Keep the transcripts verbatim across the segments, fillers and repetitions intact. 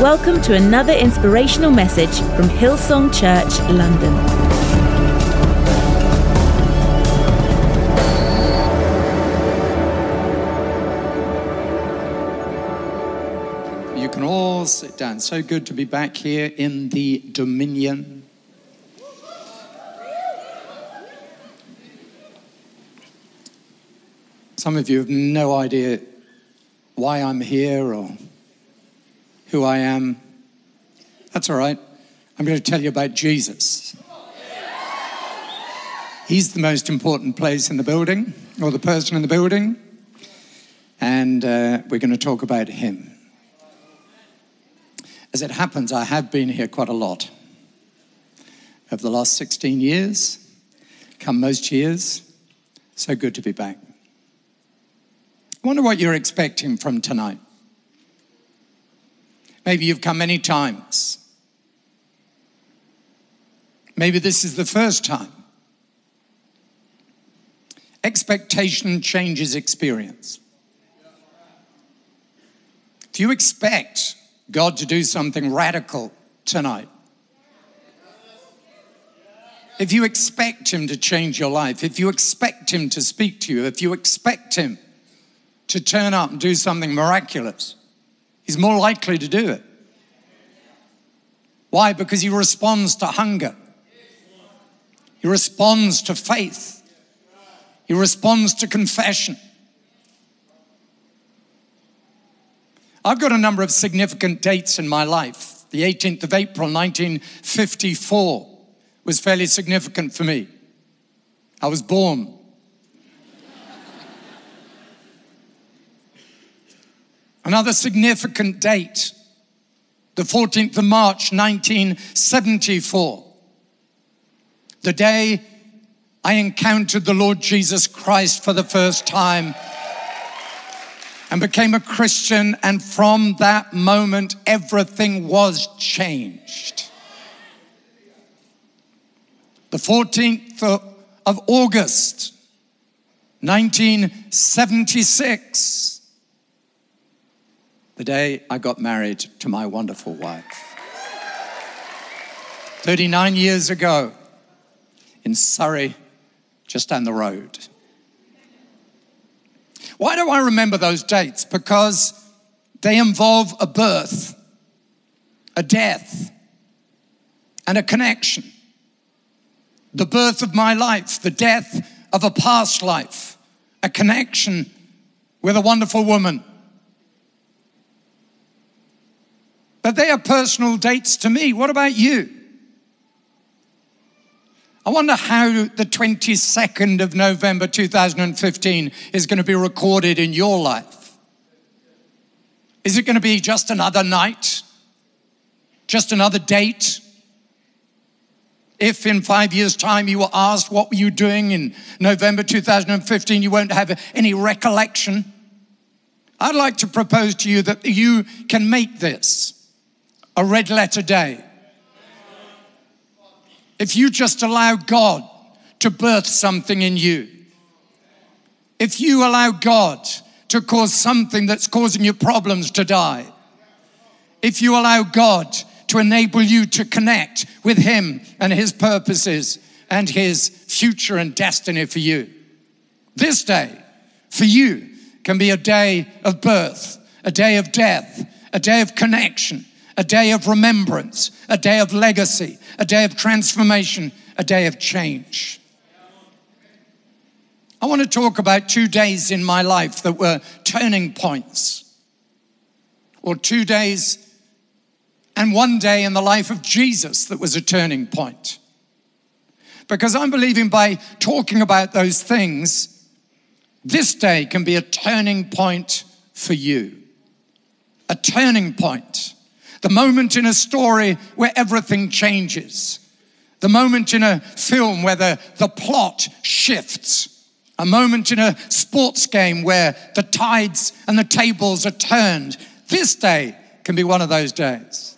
Welcome to another inspirational message from Hillsong Church, London. You can all sit down. So good to be back here in the Dominion. Some of you have no idea why I'm here or who I am. That's all right. I'm going to tell you about Jesus. He's the most important place in the building, or the person in the building, and uh, we're going to talk about him. As it happens, I have been here quite a lot over the last sixteen years, come most years. So good to be back. I wonder what you're expecting from tonight. Maybe you've come many times. Maybe this is the first time. Expectation changes experience. If you expect God to do something radical tonight, if you expect him to change your life, if you expect him to speak to you, if you expect him to turn up and do something miraculous, he's more likely to do it. Why? Because he responds to hunger. He responds to faith. He responds to confession. I've got a number of significant dates in my life. The eighteenth of April, nineteen fifty-four was fairly significant for me. I was born. Another significant date, the fourteenth of March, nineteen seventy-four. The day I encountered the Lord Jesus Christ for the first time and became a Christian, and from that moment, everything was changed. The fourteenth of August, nineteen seventy-six. The day I got married to my wonderful wife. thirty-nine years ago in Surrey, just down the road. Why do I remember those dates? Because they involve a birth, a death, and a connection. The birth of my life, the death of a past life, a connection with a wonderful woman. But they are personal dates to me. What about you? I wonder how the twenty-second of November two thousand fifteen is going to be recorded in your life. Is it going to be just another night? Just another date? If in five years' time you were asked what were you doing in November two thousand fifteen, you won't have any recollection. I'd like to propose to you that you can make this a red letter day. If you just allow God to birth something in you, if you allow God to cause something that's causing you problems to die, if you allow God to enable you to connect with him and his purposes and his future and destiny for you, this day for you can be a day of birth, a day of death, a day of connection, a day of remembrance, a day of legacy, a day of transformation, a day of change. I want to talk about two days in my life that were turning points, or two days and one day in the life of Jesus that was a turning point. Because I'm believing by talking about those things, this day can be a turning point for you. A turning point. The moment in a story where everything changes. The moment in a film where the, the plot shifts. A moment in a sports game where the tides and the tables are turned. This day can be one of those days.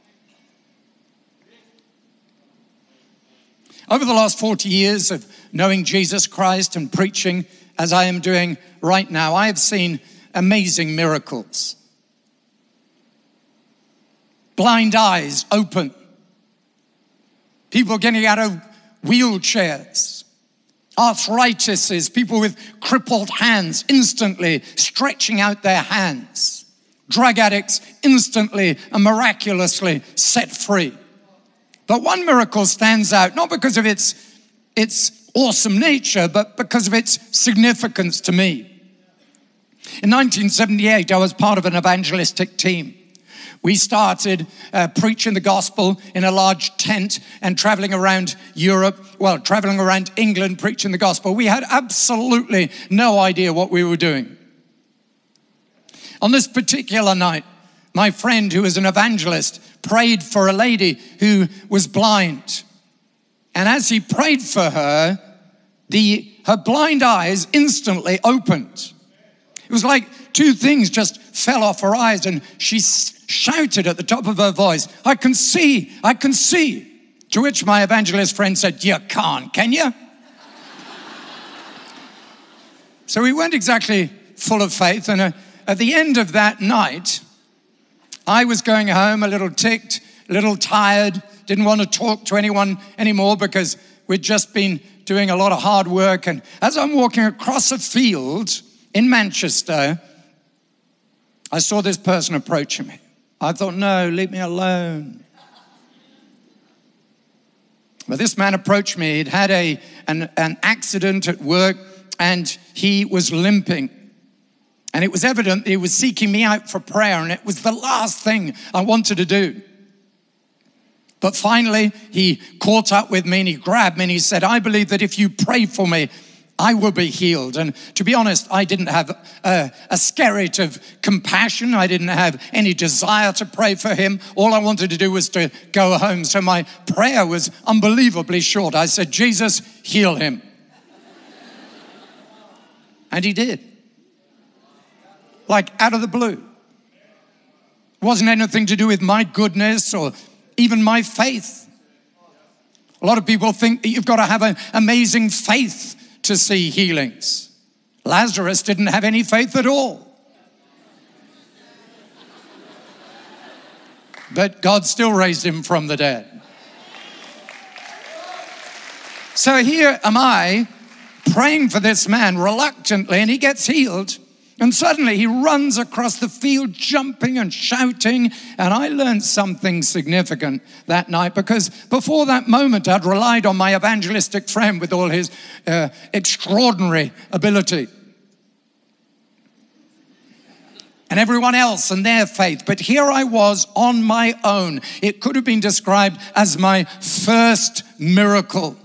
Over the last forty years of knowing Jesus Christ and preaching, as I am doing right now, I have seen amazing miracles. blind eyes open, people getting out of wheelchairs, arthritis, people with crippled hands instantly stretching out their hands, drug addicts instantly and miraculously set free. But one miracle stands out, not because of its, its awesome nature, but because of its significance to me. In nineteen seventy-eight, I was part of an evangelistic team. We started uh, preaching the gospel in a large tent and traveling around Europe, well, traveling around England, preaching the gospel. We had absolutely no idea what we were doing. On this particular night, my friend, who was an evangelist, prayed for a lady who was blind. And as he prayed for her, the her blind eyes instantly opened. It was like two things just fell off her eyes, and she shouted at the top of her voice, "I can see, I can see." To which my evangelist friend said, "You can't, can you?" So we weren't exactly full of faith, and uh, at the end of that night, I was going home a little ticked, a little tired, didn't want to talk to anyone anymore because we'd just been doing a lot of hard work. And as I'm walking across a field in Manchester, I saw this person approaching me. I thought, no, leave me alone. But this man approached me. He'd had a, an, an accident at work, and he was limping. And it was evident he was seeking me out for prayer, and it was the last thing I wanted to do. But finally, he caught up with me, and he grabbed me, and he said, "I believe that if you pray for me, I will be healed." And to be honest, I didn't have a, a spirit of compassion. I didn't have any desire to pray for him. All I wanted to do was to go home. So my prayer was unbelievably short. I said, "Jesus, heal him." And he did. Like out of the blue. It wasn't anything to do with my goodness or even my faith. A lot of people think that you've got to have an amazing faith to see healings. Lazarus didn't have any faith at all. But God still raised him from the dead. So here am I praying for this man reluctantly, and he gets healed. And suddenly he runs across the field jumping and shouting. And I learned something significant that night, because before that moment I'd relied on my evangelistic friend with all his uh, extraordinary ability. And everyone else and their faith. But here I was on my own. It could have been described as my first miracle.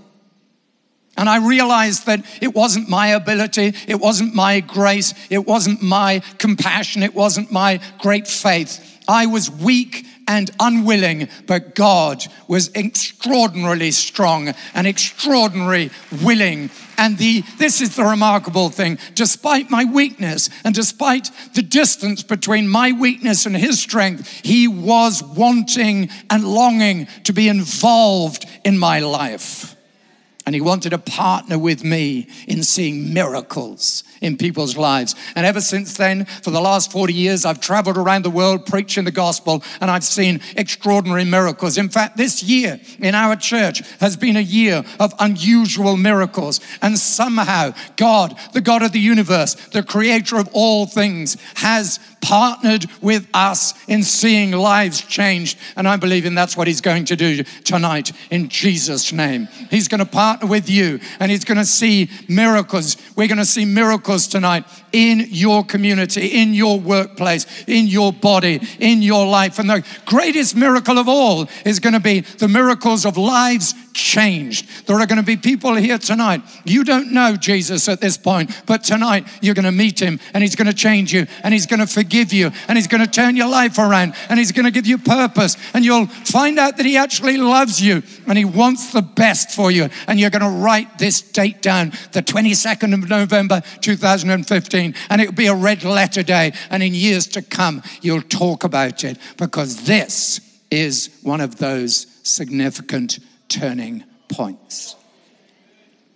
And I realized that it wasn't my ability, it wasn't my grace, it wasn't my compassion, it wasn't my great faith. I was weak and unwilling, but God was extraordinarily strong and extraordinarily willing. And the this is the remarkable thing. Despite my weakness and despite the distance between my weakness and his strength, he was wanting and longing to be involved in my life. And he wanted to partner with me in seeing miracles in people's lives. And ever since then, for the last forty years, I've traveled around the world preaching the gospel, and I've seen extraordinary miracles. In fact, this year in our church has been a year of unusual miracles. And somehow God, the God of the universe, the creator of all things, has partnered with us in seeing lives changed. And I'm believing that's what he's going to do tonight in Jesus' name. He's going to partner with you, and he's going to see miracles. We're going to see miracles tonight in your community, in your workplace, in your body, in your life. And the greatest miracle of all is going to be the miracles of lives changed. There are going to be people here tonight. You don't know Jesus at this point, but tonight you're going to meet him, and he's going to change you, and he's going to forgive you, and he's going to turn your life around, and he's going to give you purpose, and you'll find out that he actually loves you, and he wants the best for you. And you're going to write this date down, the twenty-second of November, two thousand fifteen, and it'll be a red letter day, and in years to come, you'll talk about it, because this is one of those significant turning points.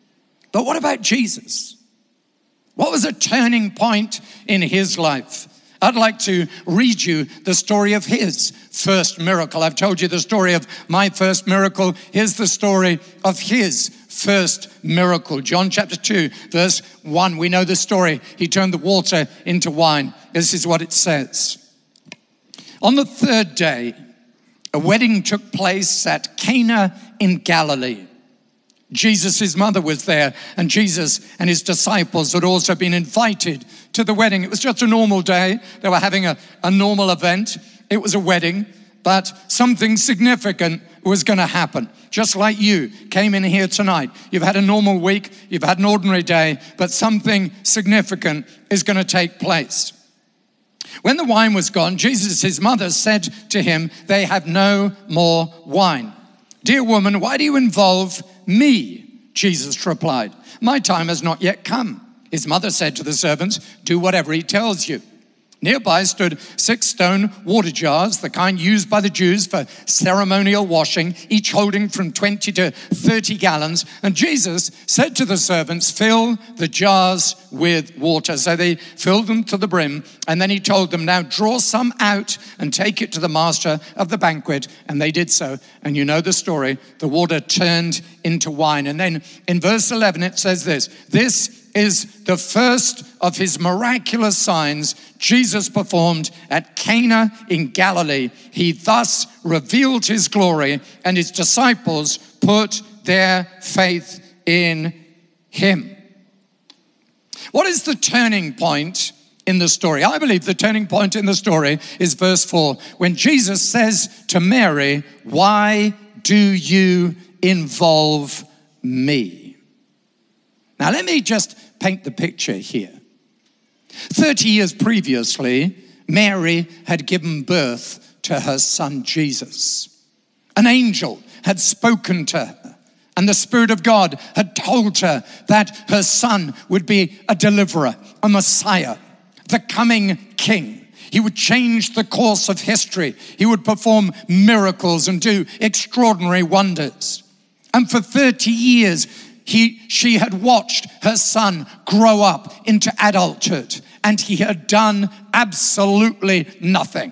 But what about Jesus? What was a turning point in his life? I'd like to read you the story of his first miracle. I've told you the story of my first miracle. Here's the story of his first miracle. John chapter two, verse one. We know the story. He turned the water into wine. This is what it says. On the third day, a wedding took place at Cana in Galilee. Jesus' mother was there, and Jesus and his disciples had also been invited to the wedding. It was just a normal day. They were having a, a normal event. It was a wedding, but something significant was going to happen. Just like you came in here tonight. You've had a normal week, you've had an ordinary day, but something significant is going to take place. When the wine was gone, Jesus, his mother, said to him, "They have no more wine." "Dear woman, why do you involve me?" Jesus replied, "My time has not yet come." His mother said to the servants, "Do whatever he tells you." Nearby stood six stone water jars, the kind used by the Jews for ceremonial washing, each holding from twenty to thirty gallons. And Jesus said to the servants, "Fill the jars with water." So they filled them to the brim. And then he told them, "Now draw some out and take it to the master of the banquet." And they did so. And you know the story. The water turned into wine. And then in verse eleven, it says this, "This is the first of his miraculous signs Jesus performed at Cana in Galilee. He thus revealed his glory, and his disciples put their faith in him." What is the turning point in the story? I believe the turning point in the story is verse four, when Jesus says to Mary, "Why do you involve me?" Now let me just paint the picture here. thirty years previously, Mary had given birth to her son Jesus. An angel had spoken to her, and the Spirit of God had told her that her son would be a deliverer, a Messiah, the coming king. He would change the course of history. He would perform miracles and do extraordinary wonders. And for thirty years, He, she had watched her son grow up into adulthood, and he had done absolutely nothing.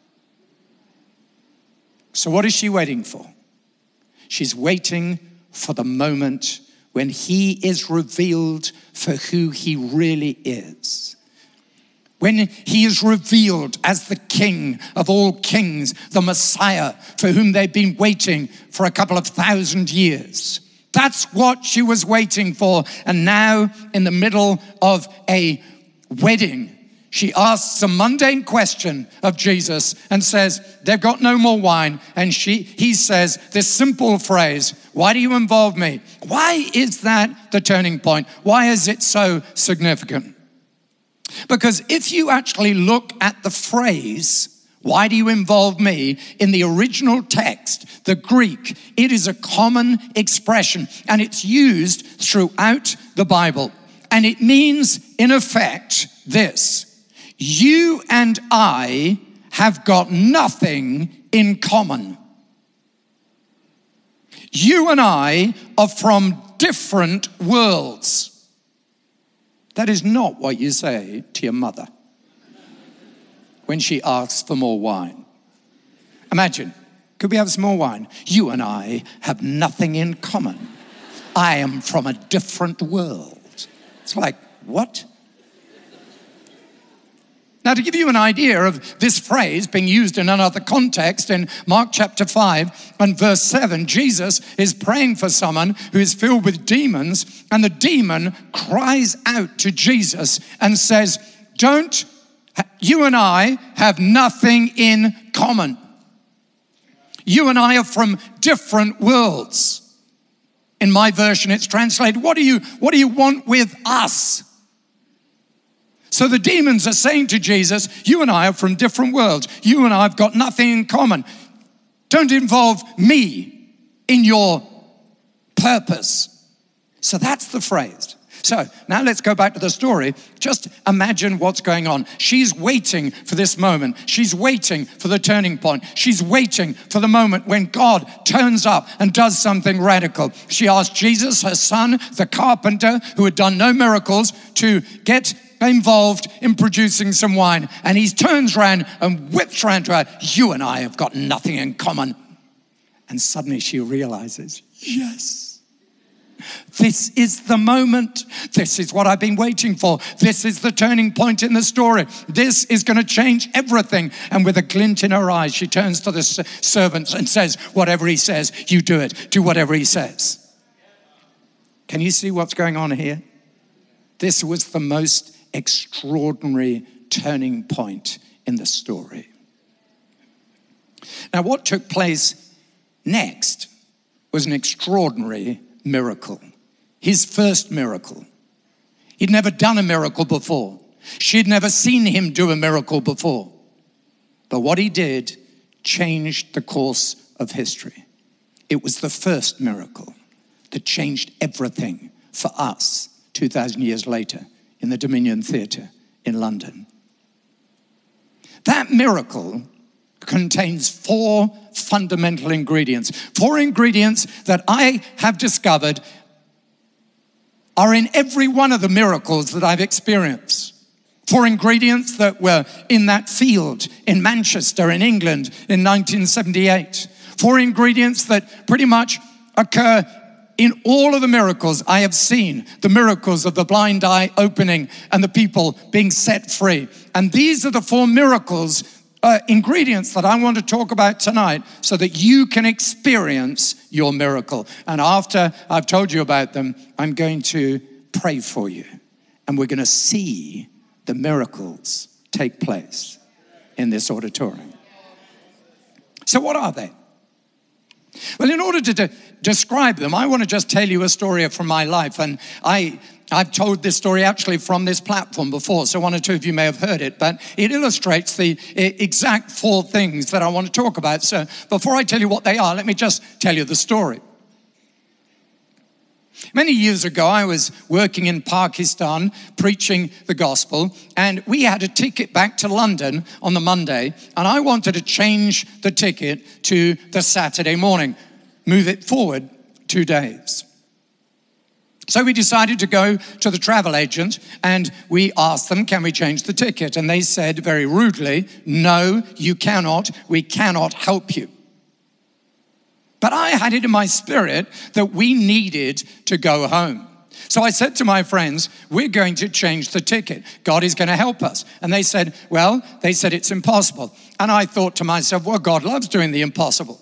So what is she waiting for? She's waiting for the moment when he is revealed for who he really is. When he is revealed as the King of all kings, the Messiah for whom they've been waiting for a couple of thousand years. That's what she was waiting for. And now, in the middle of a wedding, she asks a mundane question of Jesus and says, "They've got no more wine." And she, he says this simple phrase, "Why do you involve me?" Why is that the turning point? Why is it so significant? Because if you actually look at the phrase, "Why do you involve me?" in the original text, the Greek, it is a common expression, and it's used throughout the Bible. And it means, in effect, this: you and I have got nothing in common. You and I are from different worlds. That is not what you say to your mother when she asks for more wine. Imagine, could we have some more wine? "You and I have nothing in common. I am from a different world." It's like, what? Now, to give you an idea of this phrase being used in another context, in Mark chapter five and verse seven, Jesus is praying for someone who is filled with demons, and the demon cries out to Jesus and says, "Don't You and I have nothing in common. You and I are from different worlds." In my version, it's translated, what do you, what do you want with us? So the demons are saying to Jesus, "You and I are from different worlds. You and I have got nothing in common. Don't involve me in your purpose." So that's the phrase. So now let's go back to the story. Just imagine what's going on. She's waiting for this moment. She's waiting for the turning point. She's waiting for the moment when God turns up and does something radical. She asked Jesus, her son, the carpenter, who had done no miracles, to get involved in producing some wine. And he turns around and whips around to her. You and I have got nothing in common. And suddenly she realizes, yes. This is the moment. This is what I've been waiting for. This is the turning point in the story. This is going to change everything. And with a glint in her eyes, she turns to the servants and says, whatever he says, you do it. Do whatever he says. Can you see what's going on here? This was the most extraordinary turning point in the story. Now, what took place next was an extraordinary miracle. His first miracle. He'd never done a miracle before. She'd never seen him do a miracle before. But what he did changed the course of history. It was the first miracle that changed everything for us two thousand years later in the Dominion Theatre in London. That miracle contains four fundamental ingredients. Four ingredients that I have discovered are in every one of the miracles that I've experienced. Four ingredients that were in that field in Manchester, in England, in nineteen seventy-eight. Four ingredients that pretty much occur in all of the miracles I have seen. The miracles of the blind eye opening and the people being set free. And these are the four miracles Uh, ingredients that I want to talk about tonight so that you can experience your miracle. And after I've told you about them, I'm going to pray for you. And we're going to see the miracles take place in this auditorium. So what are they? Well, in order to de- describe them, I want to just tell you a story from my life. And I... I've told this story actually from this platform before, so one or two of you may have heard it, but it illustrates the exact four things that I want to talk about. So before I tell you what they are, let me just tell you the story. Many years ago, I was working in Pakistan, preaching the gospel, and we had a ticket back to London on the Monday, and I wanted to change the ticket to the Saturday morning, move it forward two days. So we decided to go to the travel agent and we asked them, can we change the ticket? And they said very rudely, no, you cannot. We cannot help you. But I had it in my spirit that we needed to go home. So I said to my friends, we're going to change the ticket. God is going to help us. And they said, well, they said it's impossible. And I thought to myself, well, God loves doing the impossible.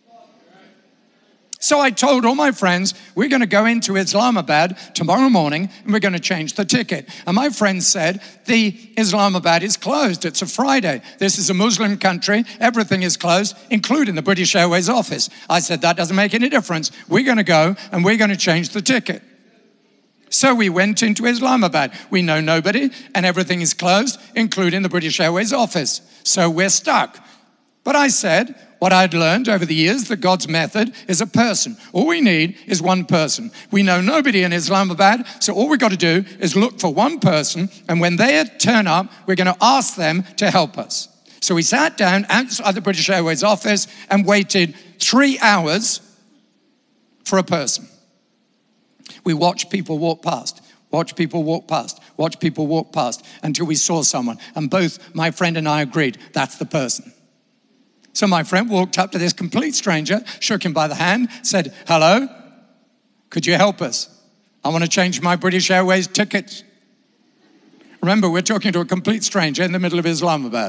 So I told all my friends, we're going to go into Islamabad tomorrow morning and we're going to change the ticket. And my friends said, the Islamabad is closed. It's a Friday. This is a Muslim country. Everything is closed, including the British Airways office. I said, that doesn't make any difference. We're going to go and we're going to change the ticket. So we went into Islamabad. We know nobody and everything is closed, including the British Airways office. So we're stuck. But I said, what I'd learned over the years, that God's method is a person. All we need is one person. We know nobody in Islamabad, so all we've got to do is look for one person, and when they turn up, we're going to ask them to help us. So we sat down outside the British Airways office and waited three hours for a person. We watched people walk past, watch people walk past, watch people walk past, until we saw someone, and both my friend and I agreed, that's the person. So my friend walked up to this complete stranger, shook him by the hand, said, hello, could you help us? I want to change my British Airways ticket. Remember, we're talking to a complete stranger in the middle of Islamabad.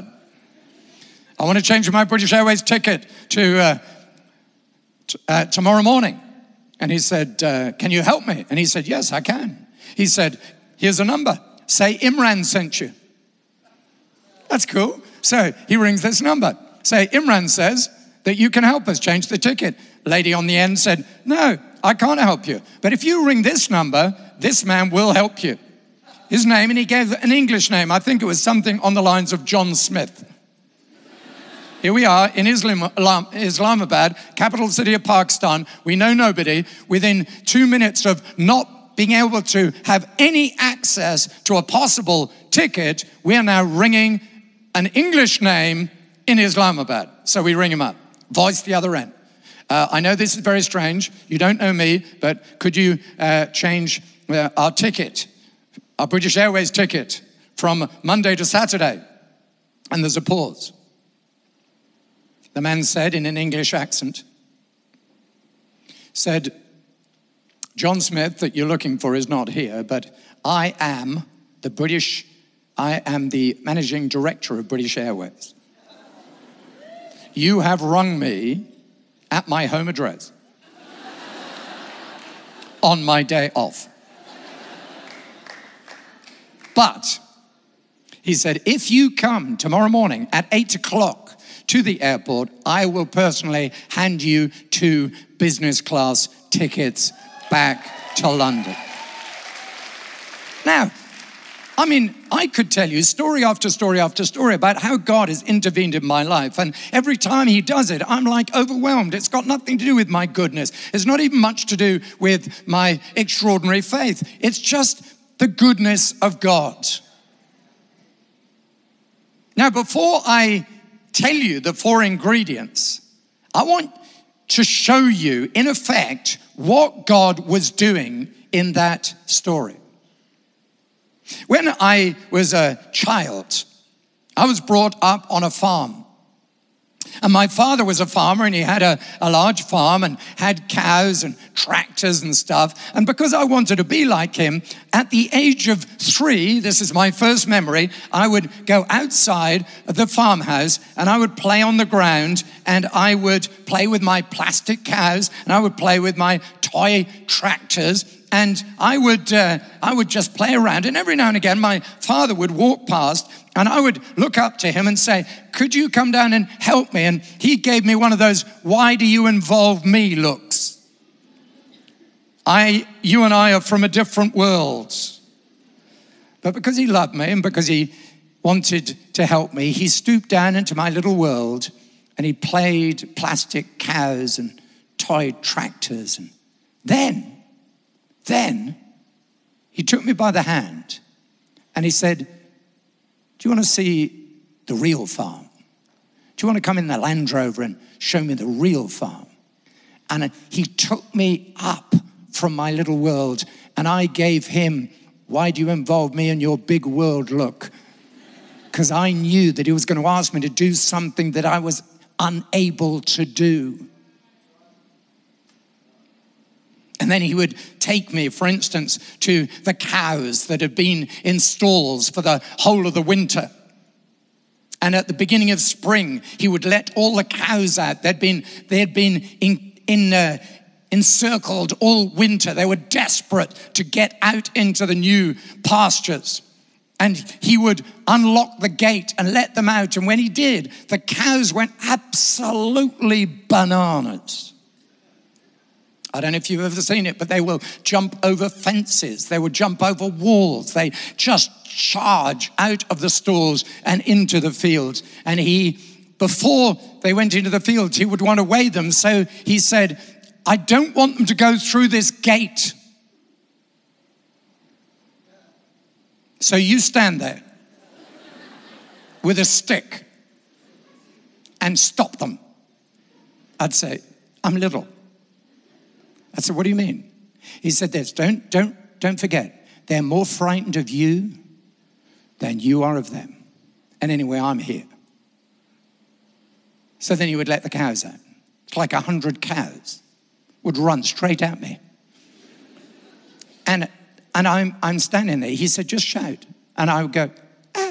I want to change my British Airways ticket to uh, t- uh, tomorrow morning. And he said, uh, can you help me? And he said, yes, I can. He said, here's a number. Say Imran sent you. That's cool. So he rings this number. Say, Imran says that you can help us change the ticket. Lady on the end said, no, I can't help you. But if you ring this number, this man will help you. His name, and he gave an English name. I think it was something on the lines of John Smith. Here we are in Islam, Islamabad, capital city of Pakistan. We know nobody. Within two minutes of not being able to have any access to a possible ticket, we are now ringing an English name in Islamabad. So we ring him up. Voice the other end. Uh, I know this is very strange. You don't know me, but could you uh, change uh, our ticket, our British Airways ticket, from Monday to Saturday. And there's a pause. The man said in an English accent, said, John Smith that you're looking for is not here, but I am the British, I am the managing director of British Airways. You have rung me at my home address on my day off. But he said, if you come tomorrow morning at eight o'clock to the airport, I will personally hand you two business class tickets back to London. Now, I mean, I could tell you story after story after story about how God has intervened in my life. And every time he does it, I'm like overwhelmed. It's got nothing to do with my goodness. It's not even much to do with my extraordinary faith. It's just the goodness of God. Now, before I tell you the four ingredients, I want to show you, in effect, what God was doing in that story. When I was a child, I was brought up on a farm. And my father was a farmer, and he had a, a large farm and had cows and tractors and stuff. And because I wanted to be like him, at the age of three, this is my first memory, I would go outside of the farmhouse and I would play on the ground, and I would play with my plastic cows, and I would play with my toy tractors. And I would uh, I would just play around. And every now and again, my father would walk past, and I would look up to him and say, could you come down and help me? And he gave me one of those, why do you involve me looks? I, you and I are from a different world. But because he loved me and because he wanted to help me, he stooped down into my little world, and he played plastic cows and toy tractors. And then, Then he took me by the hand and he said, do you want to see the real farm? Do you want to come in the Land Rover and show me the real farm? And he took me up from my little world, and I gave him, why do you involve me in your big world look? Because I knew that he was going to ask me to do something that I was unable to do. And then he would take me, for instance, to the cows that had been in stalls for the whole of the winter. And at the beginning of spring, he would let all the cows out. They'd been, they had been in, in, uh, encircled all winter. They were desperate to get out into the new pastures. And he would unlock the gate and let them out. And when he did, the cows went absolutely bananas. I don't know if you've ever seen it, but they will jump over fences. They will jump over walls. They just charge out of the stalls and into the fields. And he, before they went into the fields, he would want to weigh them. So he said, I don't want them to go through this gate. So you stand there with a stick and stop them. I'd say, I'm little. I said, what do you mean? He said this, don't, don't, don't forget, they're more frightened of you than you are of them. And anyway, I'm here. So then he would let the cows out. It's like a hundred cows would run straight at me. And and I'm I'm standing there. He said, just shout. And I would go, ah,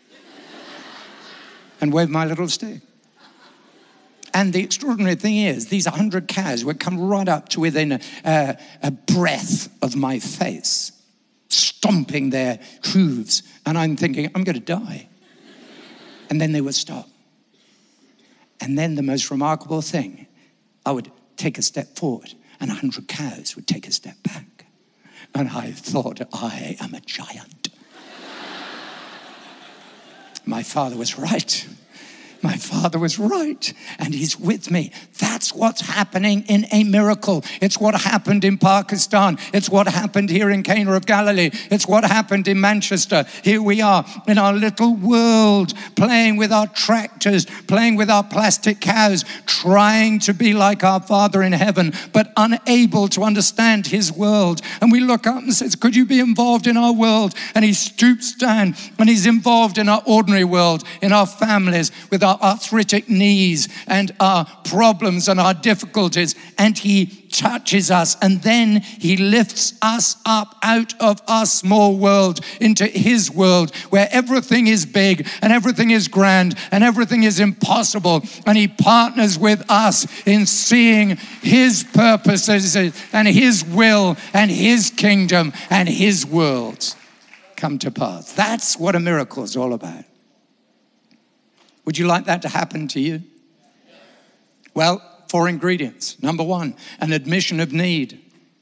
and wave my little stick. And the extraordinary thing is, these hundred cows would come right up to within a, a, a breath of my face, stomping their hooves. And I'm thinking, I'm going to die. And then they would stop. And then the most remarkable thing, I would take a step forward, and a hundred cows would take a step back. And I thought, I am a giant. My father was right. my Father was right and he's with me. That's what's happening in a miracle. It's what happened in Pakistan. It's what happened here in Cana of Galilee. It's what happened in Manchester. Here we are in our little world, playing with our tractors, playing with our plastic cows, trying to be like our Father in heaven, but unable to understand his world. And we look up and says, could you be involved in our world? And he stoops down and he's involved in our ordinary world, in our families, with our arthritic knees and our problems and our difficulties. And he touches us, and then he lifts us up out of our small world into his world, where everything is big and everything is grand and everything is impossible. And he partners with us in seeing his purposes and his will and his kingdom and his world come to pass. That's what a miracle is all about. Would you like that to happen to you? Well, four ingredients. Number one, an admission of need.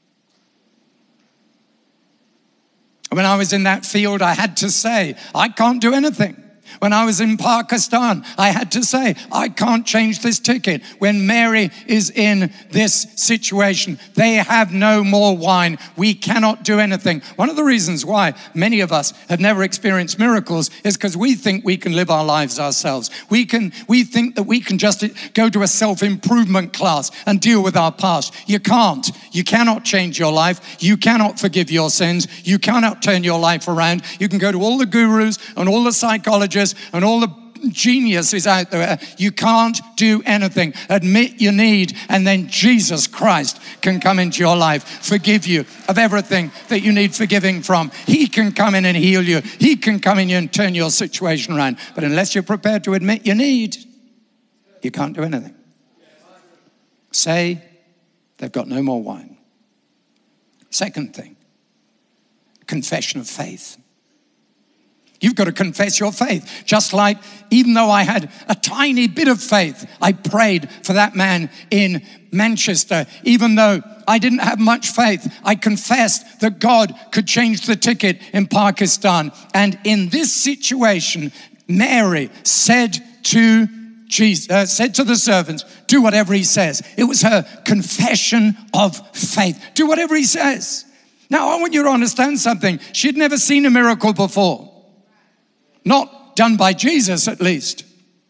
When I was in that field, I had to say, I can't do anything. When I was in Pakistan, I had to say, I can't change this ticket. When Mary is in this situation, they have no more wine. We cannot do anything. One of the reasons why many of us have never experienced miracles is because we think we can live our lives ourselves. We can, we think that we can just go to a self-improvement class and deal with our past. You can't. You cannot change your life. You cannot forgive your sins. You cannot turn your life around. You can go to all the gurus and all the psychologists and all the geniuses out there. You can't do anything. Admit your need, and then Jesus Christ can come into your life, forgive you of everything that you need forgiving from. He can come in and heal you. He can come in and turn your situation around. But unless you're prepared to admit your need, you can't do anything. Say, they've got no more wine. Second thing, confession of faith. You've got to confess your faith. Just like, even though I had a tiny bit of faith, I prayed for that man in Manchester. Even though I didn't have much faith, I confessed that God could change the ticket in Pakistan. And in this situation, Mary said to Jesus, uh, said to the servants, do whatever he says. It was her confession of faith. Do whatever he says. Now, I want you to understand something. She'd never seen a miracle before. Not done by Jesus, at least.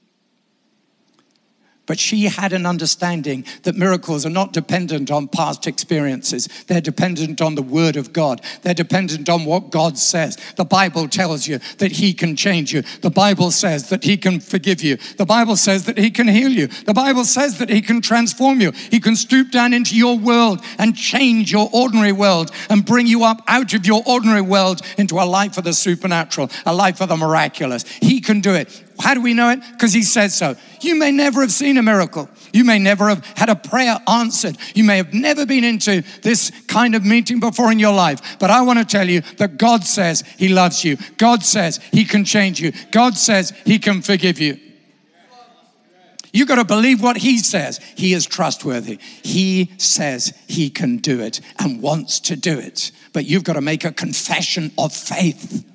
But she had an understanding that miracles are not dependent on past experiences. They're dependent on the word of God. They're dependent on what God says. The Bible tells you that he can change you. The Bible says that he can forgive you. The Bible says that he can heal you. The Bible says that he can transform you. He can stoop down into your world and change your ordinary world and bring you up out of your ordinary world into a life of the supernatural, a life of the miraculous. He can do it. How do we know it? Because he says so. You may never have seen a miracle. You may never have had a prayer answered. You may have never been into this kind of meeting before in your life. But I want to tell you that God says he loves you. God says he can change you. God says he can forgive you. You got to believe what he says. He is trustworthy. He says he can do it and wants to do it. But you've got to make a confession of faith.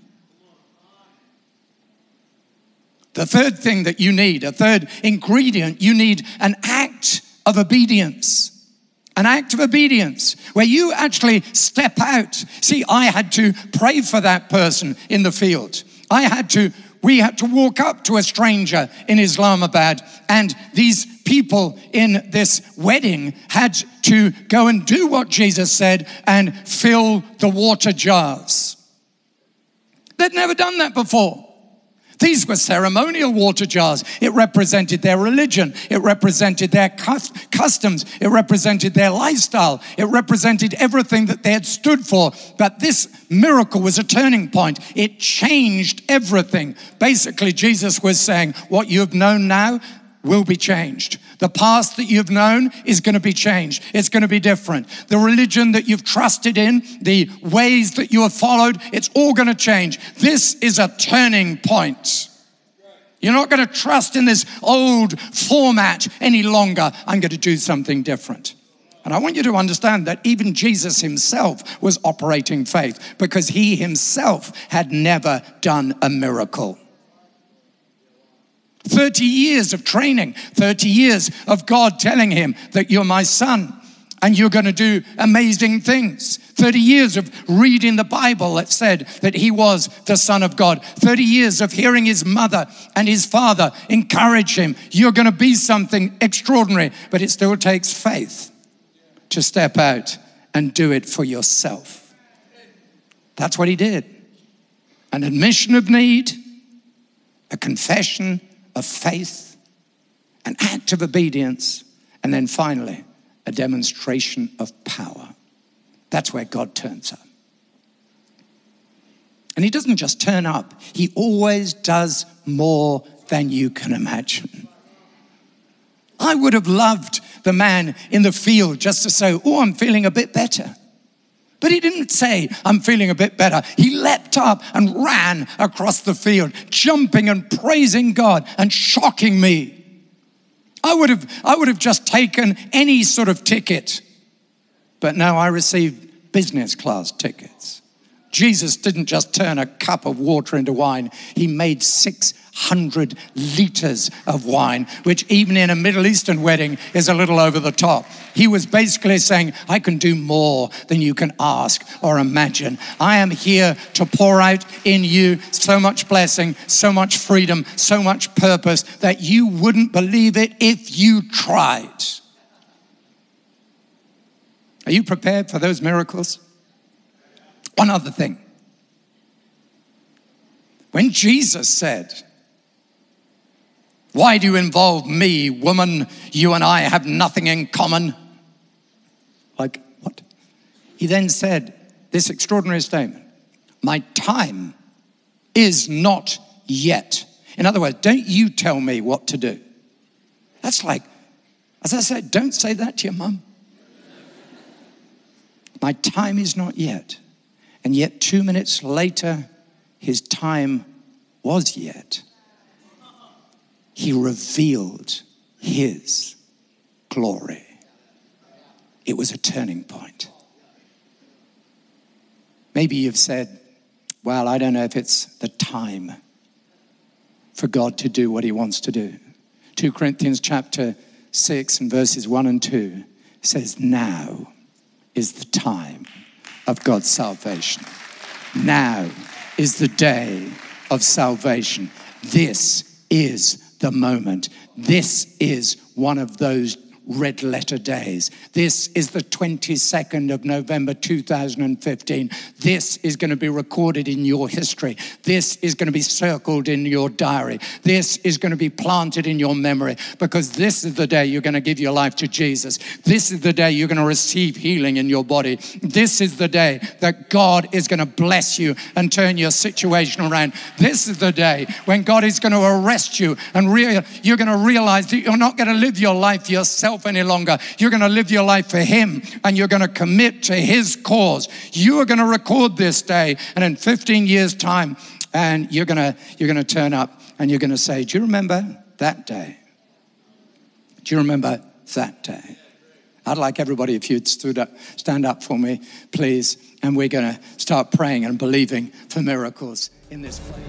The third thing that you need, a third ingredient, you need an act of obedience. An act of obedience where you actually step out. See, I had to pray for that person in the field. I had to, we had to walk up to a stranger in Islamabad, and these people in this wedding had to go and do what Jesus said and fill the water jars. They'd never done that before. These were ceremonial water jars. It represented their religion. It represented their customs. It represented their lifestyle. It represented everything that they had stood for. But this miracle was a turning point. It changed everything. Basically, Jesus was saying, what you have known now will be changed. The past that you've known is going to be changed. It's going to be different. The religion that you've trusted in, the ways that you have followed, it's all going to change. This is a turning point. You're not going to trust in this old format any longer. I'm going to do something different. And I want you to understand that even Jesus himself was operating faith because he himself had never done a miracle. thirty years of training, thirty years of God telling him that you're my son and you're going to do amazing things. thirty years of reading the Bible that said that he was the Son of God. thirty years of hearing his mother and his father encourage him. You're going to be something extraordinary, but it still takes faith to step out and do it for yourself. That's what he did. An admission of need, a confession of faith, an act of obedience, and then finally, a demonstration of power. That's where God turns up. And he doesn't just turn up, he always does more than you can imagine. I would have loved the man in the field just to say, oh, I'm feeling a bit better. But he didn't say, I'm feeling a bit better. He leapt up and ran across the field, jumping and praising God and shocking me. I would have, I would have just taken any sort of ticket. But no, I received business class tickets. Jesus didn't just turn a cup of water into wine. He made six hundred liters of wine, which even in a Middle Eastern wedding is a little over the top. He was basically saying, I can do more than you can ask or imagine. I am here to pour out in you so much blessing, so much freedom, so much purpose that you wouldn't believe it if you tried. Are you prepared for those miracles? One other thing. When Jesus said, why do you involve me, woman? You and I have nothing in common. Like, what? He then said this extraordinary statement. My time is not yet. In other words, don't you tell me what to do. That's like, as I said, don't say that to your mum. My time is not yet. And yet two minutes later, his time was yet. He revealed his glory. It was a turning point. Maybe you've said, well, I don't know if it's the time for God to do what he wants to do. Second Corinthians chapter six and verses one and two says, now is the time of God's salvation. Now is the day of salvation. This is the moment. This is one of those red letter days. This is the twenty-second of November two thousand fifteen. This is going to be recorded in your history. This is going to be circled in your diary. This is going to be planted in your memory, because this is the day you're going to give your life to Jesus. This is the day you're going to receive healing in your body. This is the day that God is going to bless you and turn your situation around. This is the day when God is going to arrest you and re- you're going to realize that you're not going to live your life yourself any longer. You're going to live your life for him, and you're going to commit to his cause. You are going to record this day, and in fifteen years time, and you're going to you're going to turn up and you're going to say, do you remember that day? Do you remember that day? I'd like everybody, if you'd stood up, stand up for me, please, and we're going to start praying and believing for miracles in this place.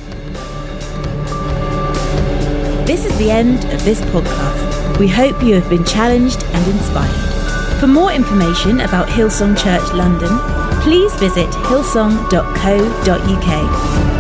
This is the end of this podcast. We hope you have been challenged and inspired. For more information about Hillsong Church London, please visit hillsong dot co dot uk.